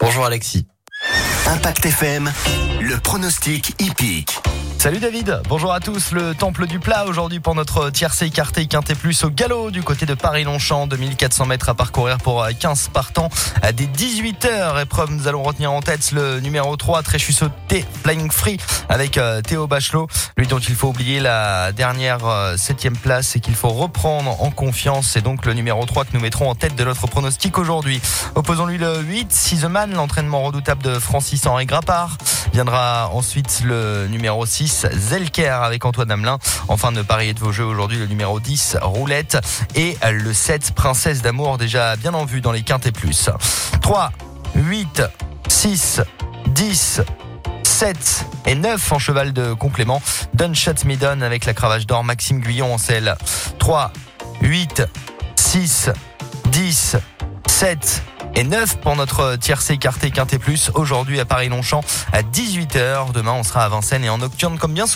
Bonjour Alexis. Impact FM, le pronostic hippique. Salut David, bonjour à tous. Le Temple du Plat aujourd'hui pour notre tiercé écarté Quintet Plus au galop du côté de Paris-Longchamp. 2400 mètres à parcourir pour 15 partants. À des 18h, épreuve, nous allons retenir en tête le numéro 3, Tréchu Sauté, Flying Free avec Théo Bachelot. Lui dont il faut oublier la dernière 7e place et qu'il faut reprendre en confiance. C'est donc le numéro 3 que nous mettrons en tête de notre pronostic aujourd'hui. Opposons-lui le 8, Sizeman, l'entraînement redoutable de Francis-Henri Grappard. Viendra ensuite le numéro 6, Zelker avec Antoine Hamelin. Enfin, ne pariez de vos jeux aujourd'hui, le numéro 10, Roulette. Et le 7, Princesse d'amour, déjà bien en vue dans les Quintet Plus. 3, 8, 6, 10, 7 et 9 en cheval de complément. Done Shut Me Done avec la cravache d'or, Maxime Guyon en selle. 3, 8, 6, 10, 7 et 9 pour notre tiercé écarté Quintet Plus. Aujourd'hui à Paris-Longchamp à 18h. Demain, on sera à Vincennes et en nocturne comme bien souvent.